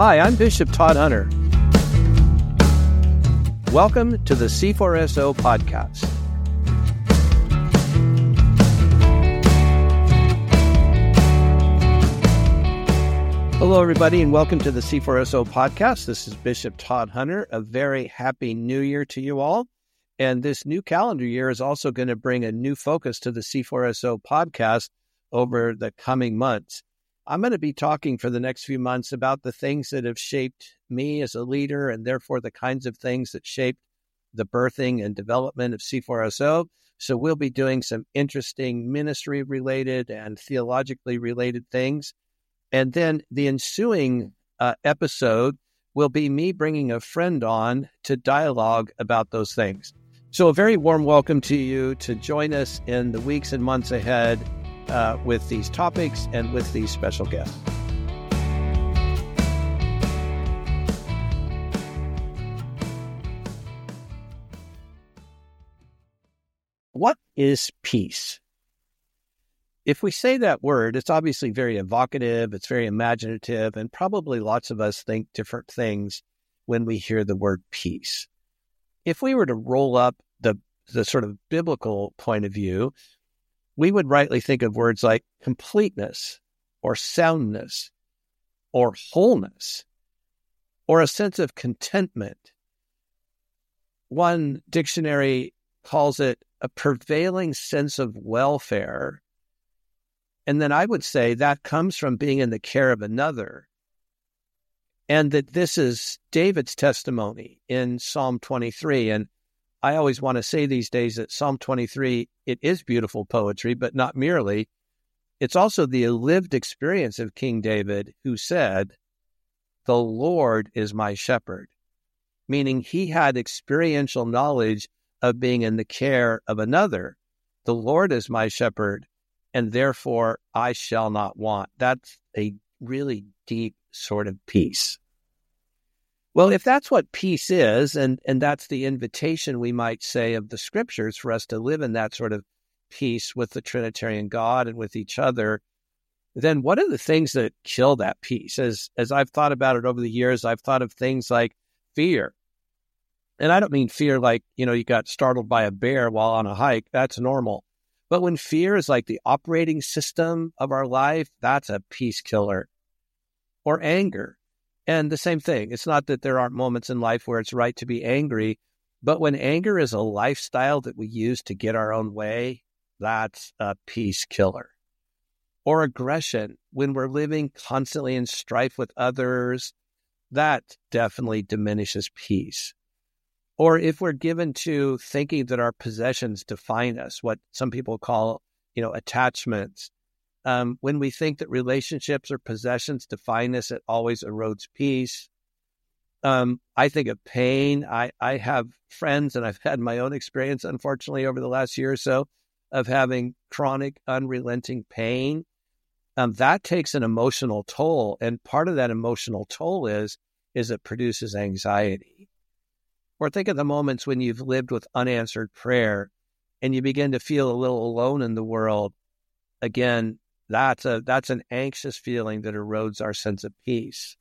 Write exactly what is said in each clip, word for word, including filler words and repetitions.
Hi, I'm Bishop Todd Hunter. Welcome to the C four S O podcast. Hello, everybody, and welcome to the C four S O podcast. This is Bishop Todd Hunter. A very happy new year to you all. And this new calendar year is also going to bring a new focus to the C four S O podcast over the coming months. I'm going to be talking for the next few months about the things that have shaped me as a leader and therefore the kinds of things that shaped the birthing and development of C four S O. So we'll be doing some interesting ministry-related and theologically related things. And then the ensuing uh, episode will be me bringing a friend on to dialogue about those things. So a very warm welcome to you to join us in the weeks and months ahead uh, with these topics and with these special guests. What is peace? If we say that word, it's obviously very evocative, it's very imaginative, and probably lots of us think different things when we hear the word peace. If we were to roll up the, the sort of biblical point of view, we would rightly think of words like completeness or soundness or wholeness or a sense of contentment. One dictionary calls it a prevailing sense of welfare. And then I would say that comes from being in the care of another. And that this is David's testimony in Psalm twenty-three. And I always want to say these days that Psalm twenty-three, it is beautiful poetry, but not merely. It's also the lived experience of King David, who said, "The Lord is my shepherd," meaning he had experiential knowledge of being in the care of another. The Lord is my shepherd, and therefore I shall not want. That's a really deep sort of peace. Well, if that's what peace is, and, and that's the invitation, we might say, of the scriptures for us to live in that sort of peace with the Trinitarian God and with each other, then what are the things that kill that peace? As, as I've thought about it over the years, I've thought of things like fear. And I don't mean fear like, you know, you got startled by a bear while on a hike. That's normal. But when fear is like the operating system of our life, that's a peace killer. Or anger. And the same thing. It's not that there aren't moments in life where it's right to be angry, but when anger is a lifestyle that we use to get our own way, that's a peace killer. Or aggression. When we're living constantly in strife with others, that definitely diminishes peace. Or if we're given to thinking that our possessions define us, what some people call, you know, attachments. Um, when we think that relationships or possessions define us, it always erodes peace. Um, I think of pain. I, I have friends, and I've had my own experience, unfortunately, over the last year or so, of having chronic, unrelenting pain. Um, that takes an emotional toll, and part of that emotional toll is, is it produces anxiety. Or think of the moments when you've lived with unanswered prayer and you begin to feel a little alone in the world. Again, that's a that's an anxious feeling that erodes our sense of peace.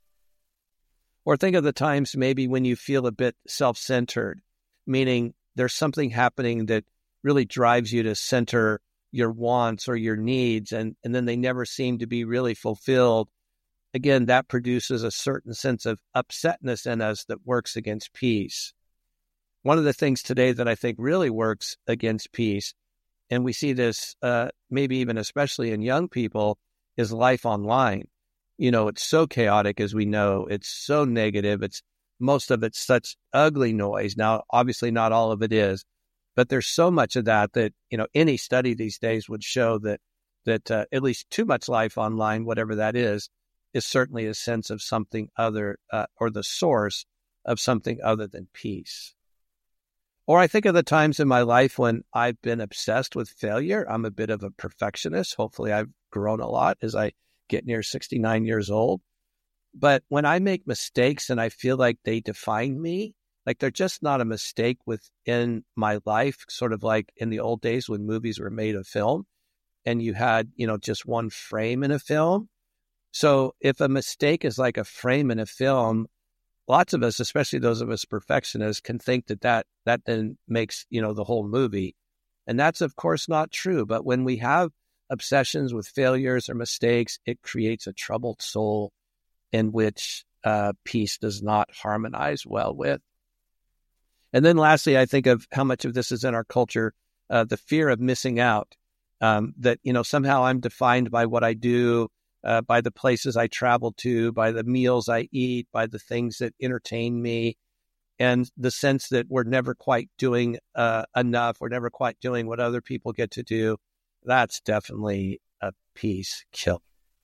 Or think of the times maybe when you feel a bit self-centered, meaning there's something happening that really drives you to center your wants or your needs, and, and then they never seem to be really fulfilled. Again, that produces a certain sense of upsetness in us that works against peace. One of the things today that I think really works against peace, and we see this uh, maybe even especially in young people, is life online. You know, it's so chaotic, as we know. It's so negative. It's most of it's such ugly noise. Now, obviously not all of it is, but there's so much of that that, you know, any study these days would show that, that uh, at least too much life online, whatever that is, is certainly a sense of something other, uh, or the source of something other than peace. Or I think of the times in my life when I've been obsessed with failure. I'm a bit of a perfectionist. Hopefully I've grown a lot as I get near sixty-nine years old. But when I make mistakes and I feel like they define me, like they're just not a mistake within my life, sort of like in the old days when movies were made of film and you had, you know, just one frame in a film. So if a mistake is like a frame in a film, lots of us, especially those of us perfectionists, can think that that, that then makes, you know, the whole movie. And that's, of course, not true. But when we have obsessions with failures or mistakes, it creates a troubled soul in which uh, peace does not harmonize well with. And then lastly, I think of how much of this is in our culture, uh, the fear of missing out, um, that, you know, somehow I'm defined by what I do, uh, by the places I travel to, by the meals I eat, by the things that entertain me, and the sense that we're never quite doing uh, enough, we're never quite doing what other people get to do. That's definitely a peace killer.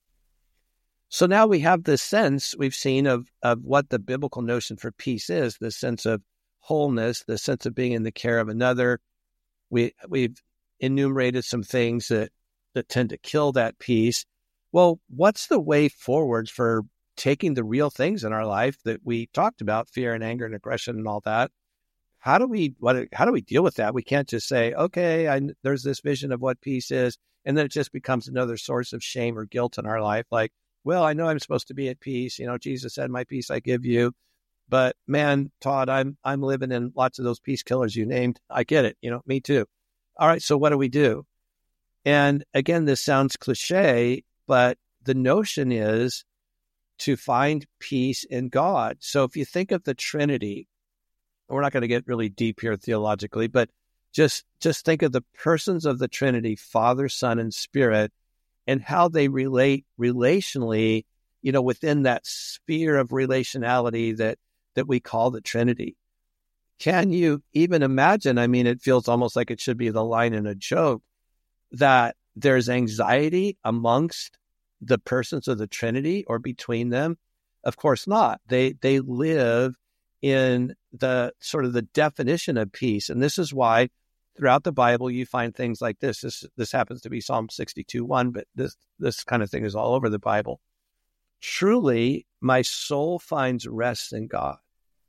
So now we have this sense we've seen of, of what the biblical notion for peace is, the sense of wholeness, the sense of being in the care of another. We, we've enumerated some things that, that tend to kill that peace. Well, what's the way forward for taking the real things in our life that we talked about, fear and anger and aggression and all that? How do we what? How do we deal with that? We can't just say, okay, I, there's this vision of what peace is, and then it just becomes another source of shame or guilt in our life. Like, well, I know I'm supposed to be at peace. You know, Jesus said, my peace I give you. But man, Todd, I'm I'm living in lots of those peace killers you named. I get it. You know, me too. All right, so what do we do? And again, this sounds cliche, but the notion is to find peace in God. So if you think of the Trinity, we're not going to get really deep here theologically, but just just think of the persons of the Trinity, Father, Son, and Spirit, and how they relate relationally, you know, within that sphere of relationality that that we call the Trinity. Can you even imagine? I mean, it feels almost like it should be the line in a joke that there's anxiety amongst the persons of the Trinity or between them. Of course not. They they live in the sort of the definition of peace. And this is why throughout the Bible, you find things like this. This this happens to be Psalm sixty-two one, but this, this kind of thing is all over the Bible. Truly, my soul finds rest in God.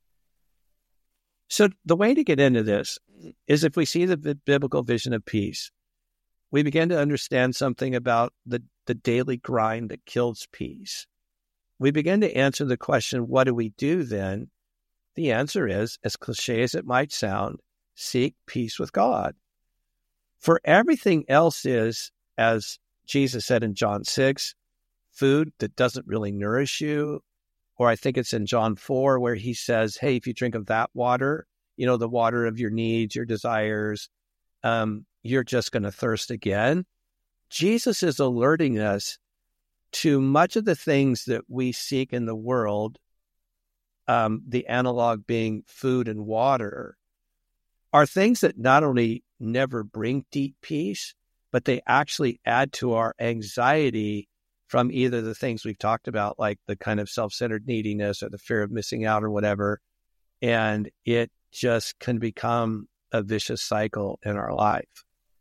So the way to get into this is if we see the b- biblical vision of peace, we begin to understand something about the, the daily grind that kills peace. We begin to answer the question, what do we do then? The answer is, as cliche as it might sound, seek peace with God. For everything else is, as Jesus said in John six, food that doesn't really nourish you. Or I think it's in John four where he says, hey, if you drink of that water, you know, the water of your needs, your desires, um, you're just going to thirst again. Jesus is alerting us to much of the things that we seek in the world, um, the analog being food and water, are things that not only never bring deep peace, but they actually add to our anxiety from either the things we've talked about, like the kind of self-centered neediness or the fear of missing out or whatever. And it just can become a vicious cycle in our life.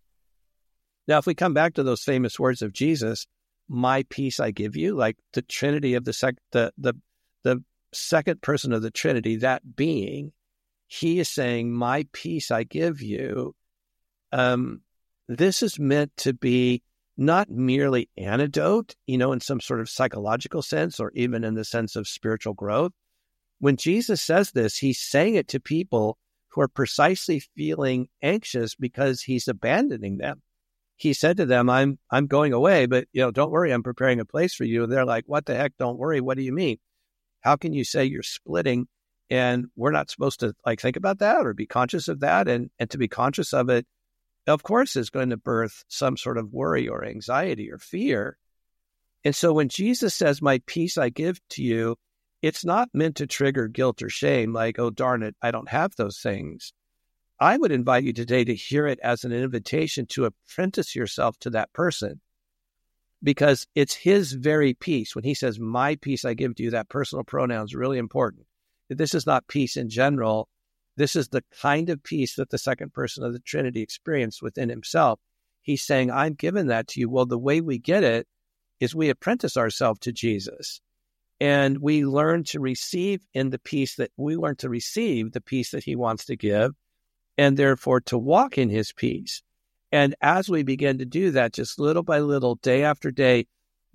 Now, if we come back to those famous words of Jesus, my peace I give you, like the Trinity of the sec- the, the, the second person of the Trinity, that being, he is saying, my peace I give you. Um, this is meant to be not merely antidote, you know, in some sort of psychological sense, or even in the sense of spiritual growth. When Jesus says this, he's saying it to people who are precisely feeling anxious because he's abandoning them. He said to them, I'm I'm going away, but, you know, don't worry, I'm preparing a place for you. And they're like, what the heck? Don't worry. What do you mean? How can you say you're splitting and we're not supposed to like think about that or be conscious of that? And, and to be conscious of it, of course, is going to birth some sort of worry or anxiety or fear. And so when Jesus says, my peace I give to you, it's not meant to trigger guilt or shame, like, oh, darn it, I don't have those things. I would invite you today to hear it as an invitation to apprentice yourself to that person, because it's his very peace. When he says, my peace I give to you, that personal pronoun is really important. This is not peace in general. This is the kind of peace that the second person of the Trinity experienced within himself. He's saying, I'm giving that to you. Well, the way we get it is we apprentice ourselves to Jesus. And we learn to receive in the peace that we learn to receive the peace that he wants to give, and therefore to walk in his peace. And as we begin to do that, just little by little, day after day,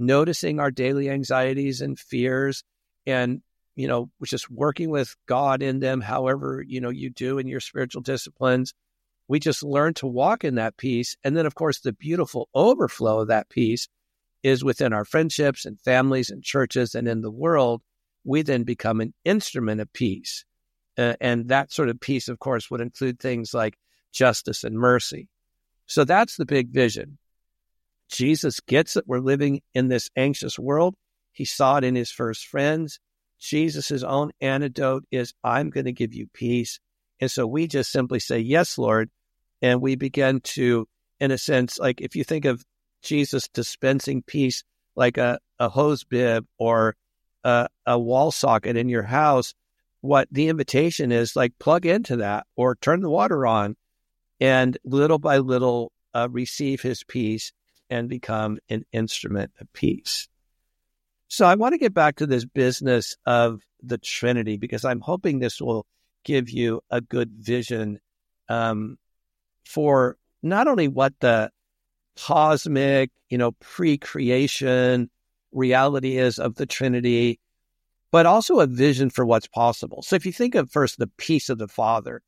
noticing our daily anxieties and fears, and, you know, just working with God in them, however, you know, you do in your spiritual disciplines. We just learn to walk in that peace. And then, of course, the beautiful overflow of that peace is within our friendships and families and churches and in the world. We then become an instrument of peace. Uh, and that sort of peace, of course, would include things like justice and mercy. So that's the big vision. Jesus gets it. We're living in this anxious world. He saw it in his first friends. Jesus' own antidote is, I'm going to give you peace. And so we just simply say, yes, Lord. And we begin to, in a sense, like if you think of Jesus dispensing peace like a, a hose bib or a, a wall socket in your house, what the invitation is, like, plug into that or turn the water on and little by little uh, receive his peace and become an instrument of peace. So I want to get back to this business of the Trinity, because I'm hoping this will give you a good vision um, for not only what the cosmic, you know, pre-creation reality is of the Trinity, but also a vision for what's possible. So if you think of first the peace of the Father,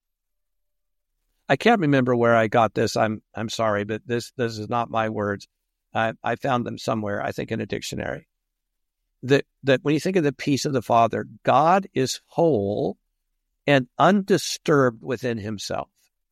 I can't remember where I got this. I'm I'm sorry, but this this is not my words. I, I found them somewhere, I think in a dictionary. That that when you think of the peace of the Father, God is whole and undisturbed within himself.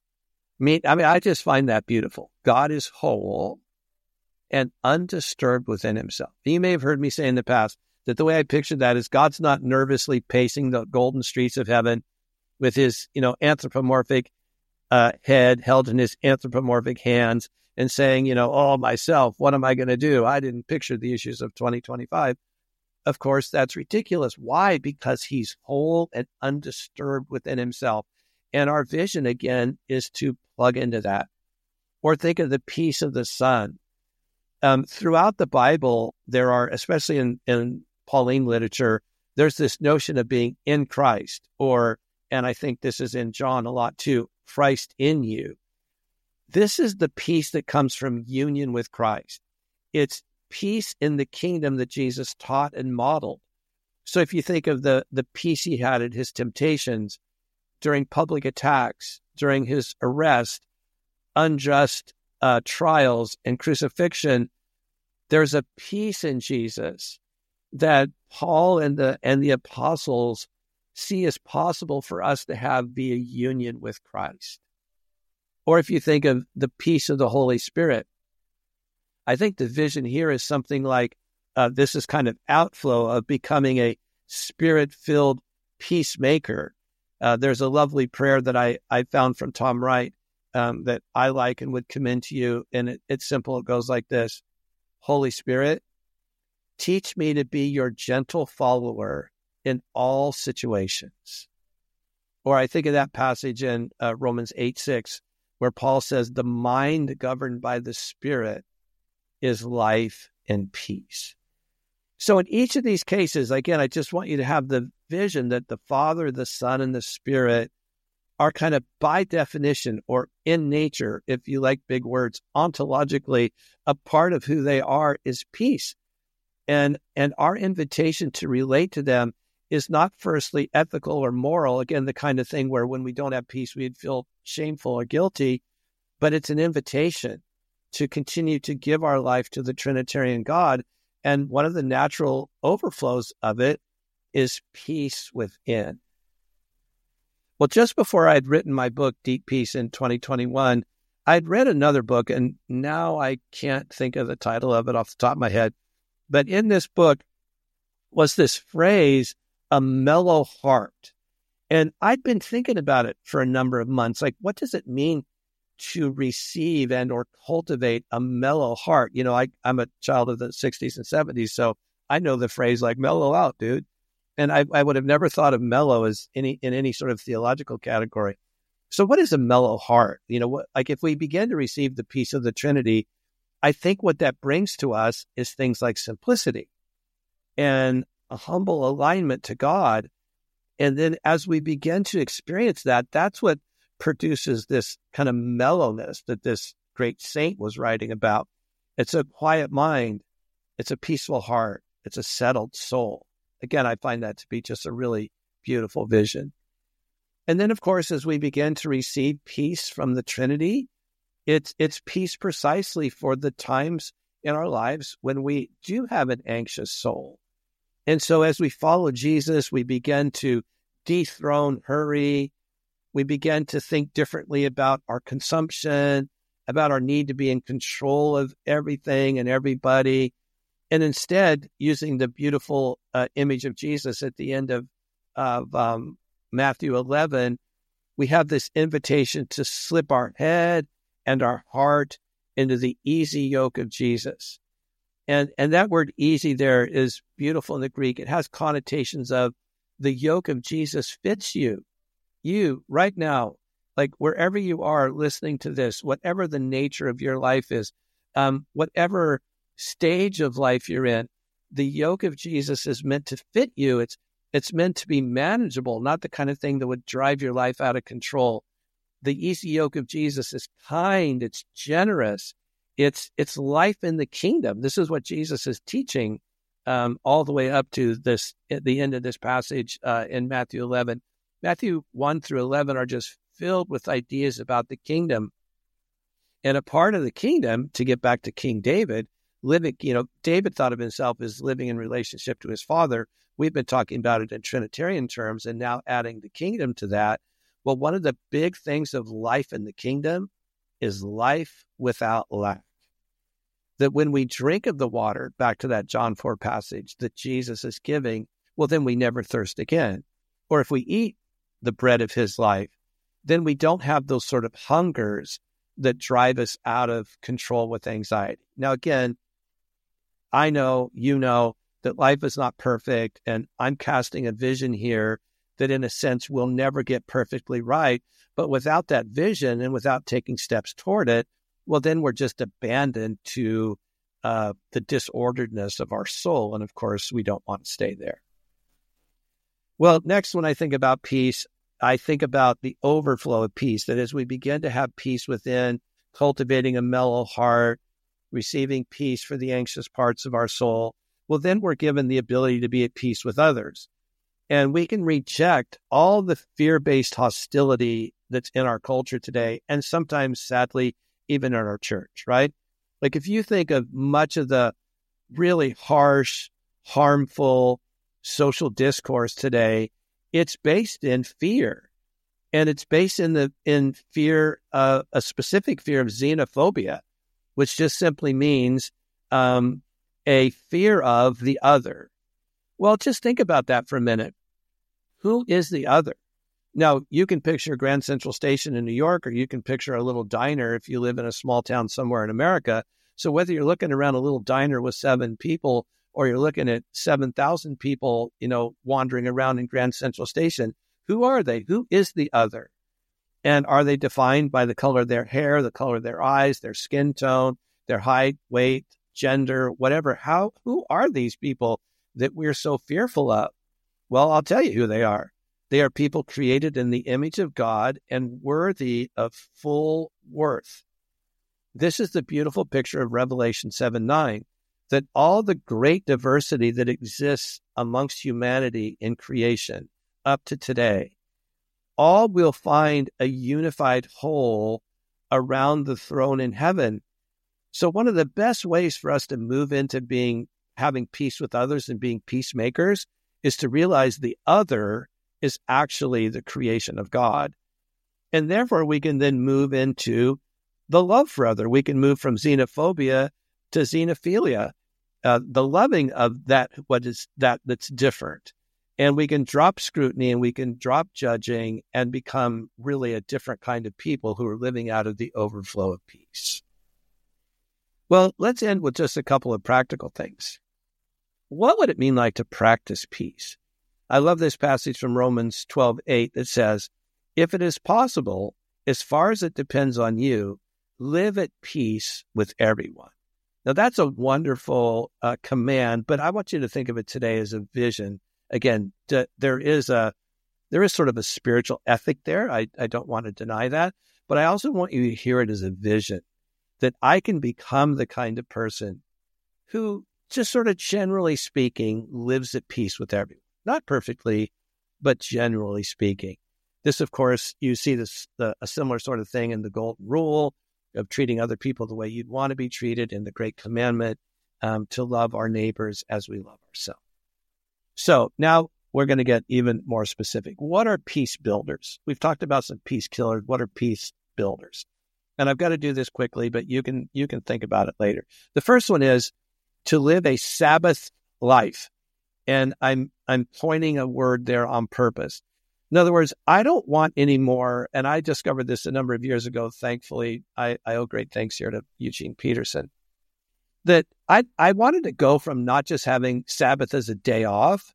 I mean, I mean, I just find that beautiful. God is whole and undisturbed within himself. You may have heard me say in the past that the way I pictured that is God's not nervously pacing the golden streets of heaven with his, you know, anthropomorphic uh, head held in his anthropomorphic hands and saying, you know, oh, myself, what am I going to do? I didn't picture the issues of twenty twenty-five. Of course, that's ridiculous. Why? Because he's whole and undisturbed within himself. And our vision, again, is to plug into that. Or think of the peace of the Son. Um, throughout the Bible, there are, especially in, in Pauline literature, there's this notion of being in Christ, or, and I think this is in John a lot too, Christ in you. This is the peace that comes from union with Christ. It's peace in the kingdom that Jesus taught and modeled. So if you think of the, the peace he had at his temptations, during public attacks, during his arrest, unjust uh, trials, and crucifixion, there's a peace in Jesus that Paul and the and the apostles see as possible for us to have via union with Christ. Or if you think of the peace of the Holy Spirit, I think the vision here is something like uh, this is kind of outflow of becoming a spirit-filled peacemaker. Uh, there's a lovely prayer that I, I found from Tom Wright um, that I like and would commend to you. And it, it's simple. It goes like this. Holy Spirit, teach me to be your gentle follower in all situations. Or I think of that passage in uh, Romans eight six, where Paul says, the mind governed by the Spirit is life and peace. So in each of these cases, again, I just want you to have the vision that the Father, the Son, and the Spirit are kind of by definition or in nature, if you like big words, ontologically, a part of who they are is peace. And, and our invitation to relate to them is not firstly ethical or moral, again, the kind of thing where when we don't have peace, we'd feel shameful or guilty, but it's an invitation to continue to give our life to the Trinitarian God. And one of the natural overflows of it is peace within. Well, just before I'd written my book, Deep Peace, in twenty twenty-one, I'd read another book, and now I can't think of the title of it off the top of my head. But in this book was this phrase, a mellow heart. And I'd been thinking about it for a number of months. Like, what does it mean to receive and or cultivate a mellow heart? You know, I, I'm a child of the sixties and seventies, so I know the phrase like mellow out, dude. And I, I would have never thought of mellow as any in any sort of theological category. So what is a mellow heart? You know, what, like if we begin to receive the peace of the Trinity, I think what that brings to us is things like simplicity and a humble alignment to God. And then as we begin to experience that, that's what produces this kind of mellowness that this great saint was writing about. It's a quiet mind. It's a peaceful heart. It's a settled soul. Again, I find that to be just a really beautiful vision. And then, of course, as we begin to receive peace from the Trinity, it's it's peace precisely for the times in our lives when we do have an anxious soul. And so as we follow Jesus, we begin to dethrone hurry. We begin to think differently about our consumption, about our need to be in control of everything and everybody. And instead, using the beautiful uh, image of Jesus at the end of, of um, Matthew eleven, we have this invitation to slip our head and our heart into the easy yoke of Jesus. And, and that word easy there is beautiful in the Greek. It has connotations of the yoke of Jesus fits you. You, right now, like wherever you are listening to this, whatever the nature of your life is, um, whatever stage of life you're in, the yoke of Jesus is meant to fit you. It's it's meant to be manageable, not the kind of thing that would drive your life out of control. The easy yoke of Jesus is kind, it's generous, it's it's life in the kingdom. This is what Jesus is teaching um, all the way up to this at the end of this passage uh, in Matthew eleven. Matthew one through eleven are just filled with ideas about the kingdom. And a part of the kingdom, to get back to King David, living, you know, David thought of himself as living in relationship to his father. We've been talking about it in Trinitarian terms and now adding the kingdom to that. Well, one of the big things of life in the kingdom is life without lack. That when we drink of the water, back to that John four passage that Jesus is giving, well, then we never thirst again. Or if we eat the bread of his life, then we don't have those sort of hungers that drive us out of control with anxiety. Now, again, I know, you know, that life is not perfect, and I'm casting a vision here that in a sense will never get perfectly right. But without that vision and without taking steps toward it, well, then we're just abandoned to uh, the disorderedness of our soul. And of course, we don't want to stay there. Well, next, when I think about peace, I think about the overflow of peace, that as we begin to have peace within, cultivating a mellow heart, receiving peace for the anxious parts of our soul, well, then we're given the ability to be at peace with others. And we can reject all the fear-based hostility that's in our culture today, and sometimes, sadly, even in our church, right? Like if you think of much of the really harsh, harmful social discourse today, it's based in fear. And it's based in the in fear, uh, a specific fear of xenophobia, which just simply means um, a fear of the other. Well, just think about that for a minute. Who is the other? Now, you can picture Grand Central Station in New York, or you can picture a little diner if you live in a small town somewhere in America. So whether you're looking around a little diner with seven people, or you're looking at seven thousand people, you know, wandering around in Grand Central Station, who are they? Who is the other? And are they defined by the color of their hair, the color of their eyes, their skin tone, their height, weight, gender, whatever? How, who are these people that we're so fearful of? Well, I'll tell you who they are. They are people created in the image of God and worthy of full worth. This is the beautiful picture of Revelation seven nine, that all the great diversity that exists amongst humanity in creation up to today, all will find a unified whole around the throne in heaven. So one of the best ways for us to move into being, having peace with others and being peacemakers is to realize the other is actually the creation of God. And therefore we can then move into the love for other. We can move from xenophobia to xenophilia, uh, the loving of that, what is that that's different. And we can drop scrutiny and we can drop judging and become really a different kind of people who are living out of the overflow of peace. Well, let's end with just a couple of practical things. What would it mean like to practice peace? I love this passage from Romans twelve eight that says, if it is possible, as far as it depends on you, live at peace with everyone. Now, that's a wonderful uh, command, but I want you to think of it today as a vision. Again, d- there is a there is sort of a spiritual ethic there. I, I don't want to deny that, but I also want you to hear it as a vision, that I can become the kind of person who just sort of generally speaking, lives at peace with everyone. Not perfectly, but generally speaking. This, of course, you see this the, a similar sort of thing in the Golden Rule of treating other people the way you'd want to be treated, in the Great Commandment um, to love our neighbors as we love ourselves. So now we're going to get even more specific. What are peace builders? We've talked about some peace killers. What are peace builders? And I've got to do this quickly, but you can you can think about it later. The first one is to live a Sabbath life. And I'm I'm pointing a word there on purpose. In other words, I don't want any more, and I discovered this a number of years ago, thankfully. I, I owe great thanks here to Eugene Peterson, that I, I wanted to go from not just having Sabbath as a day off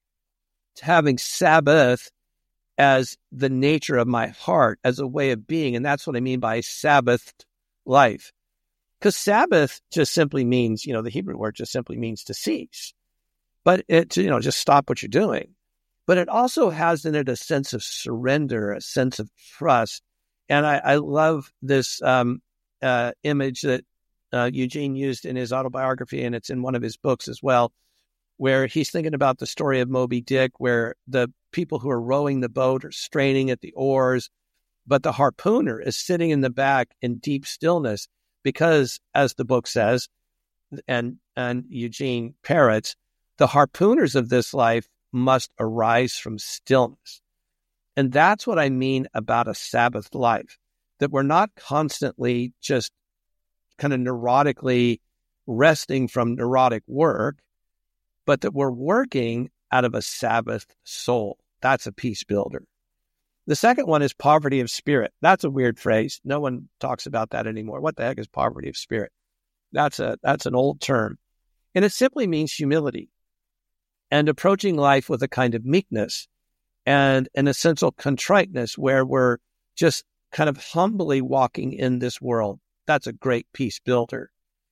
to having Sabbath as the nature of my heart, as a way of being. And that's what I mean by Sabbath life. Because Sabbath just simply means, you know, the Hebrew word just simply means to cease. But it, you know, just stop what you're doing. But it also has in it a sense of surrender, a sense of trust. And I, I love this um, uh, image that uh, Eugene used in his autobiography, and it's in one of his books as well, where he's thinking about the story of Moby Dick, where the people who are rowing the boat are straining at the oars, but the harpooner is sitting in the back in deep stillness because, as the book says, and, and Eugene parrots, the harpooners of this life must arise from stillness. And that's what I mean about a Sabbath life, that we're not constantly just kind of neurotically resting from neurotic work, but that we're working out of a Sabbath soul. That's a peace builder. The second one is poverty of spirit. That's a weird phrase. No one talks about that anymore. What the heck is poverty of spirit? That's a that's an old term. And it simply means humility and approaching life with a kind of meekness and an essential contriteness where we're just kind of humbly walking in this world. That's a great peace builder.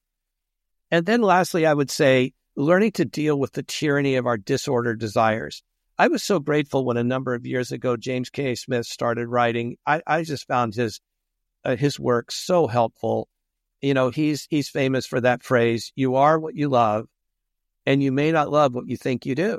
And then lastly, I would say learning to deal with the tyranny of our disordered desires. I was so grateful when a number of years ago, James K. Smith started writing. I, I just found his uh, his work so helpful. You know, he's he's famous for that phrase, you are what you love, and you may not love what you think you do.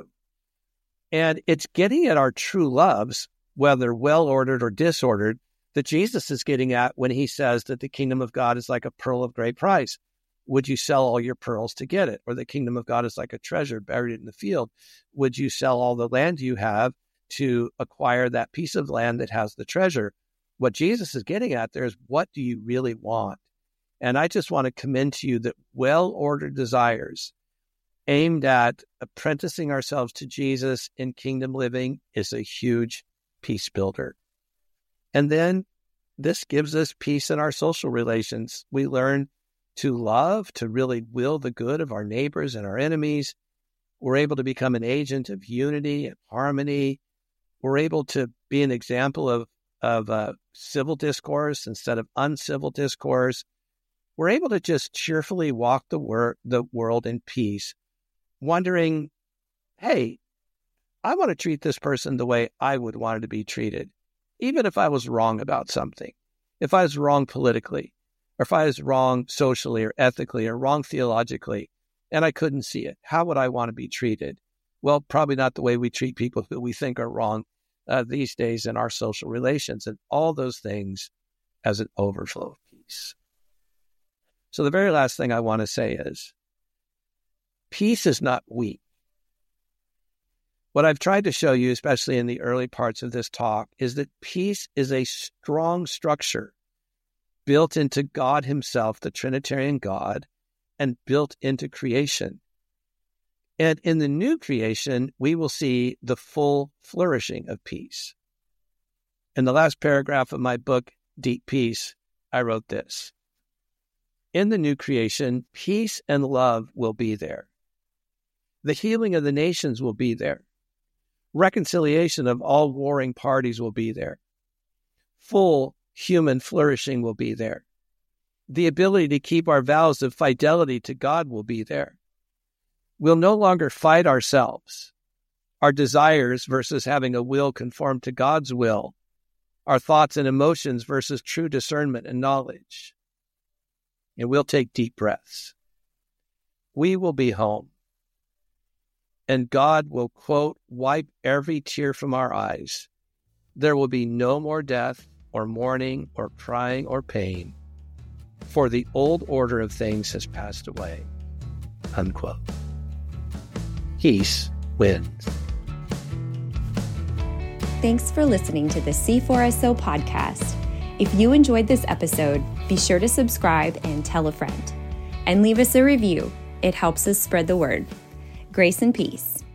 And it's getting at our true loves, whether well-ordered or disordered, that Jesus is getting at when he says that the kingdom of God is like a pearl of great price. Would you sell all your pearls to get it? Or the kingdom of God is like a treasure buried in the field. Would you sell all the land you have to acquire that piece of land that has the treasure? What Jesus is getting at there is, what do you really want? And I just want to commend to you that well-ordered desires aimed at apprenticing ourselves to Jesus in kingdom living is a huge peace builder. And then this gives us peace in our social relations. We learn to love, to really will the good of our neighbors and our enemies. We're able to become an agent of unity and harmony. We're able to be an example of, of uh, civil discourse instead of uncivil discourse. We're able to just cheerfully walk the, wor- the world in peace, wondering, hey, I want to treat this person the way I would want it to be treated, even if I was wrong about something, if I was wrong politically, or if I was wrong socially or ethically or wrong theologically, and I couldn't see it. How would I want to be treated? Well, probably not the way we treat people who we think are wrong uh, these days in our social relations, and all those things as an overflow of peace. So the very last thing I want to say is, peace is not weak. What I've tried to show you, especially in the early parts of this talk, is that peace is a strong structure built into God himself, the Trinitarian God, and built into creation. And in the new creation, we will see the full flourishing of peace. In the last paragraph of my book, Deep Peace, I wrote this. In the new creation, peace and love will be there. The healing of the nations will be there. Reconciliation of all warring parties will be there. Full human flourishing will be there. The ability to keep our vows of fidelity to God will be there. We'll no longer fight ourselves, our desires versus having a will conform to God's will, our thoughts and emotions versus true discernment and knowledge. And we'll take deep breaths. we will be home. And God will, quote, wipe every tear from our eyes. There will be no more death or mourning or crying or pain, for the old order of things has passed away, unquote. Peace wins. Thanks for listening to the C four S O podcast. If you enjoyed this episode, be sure to subscribe and tell a friend. And leave us a review. It helps us spread the word. Grace and peace.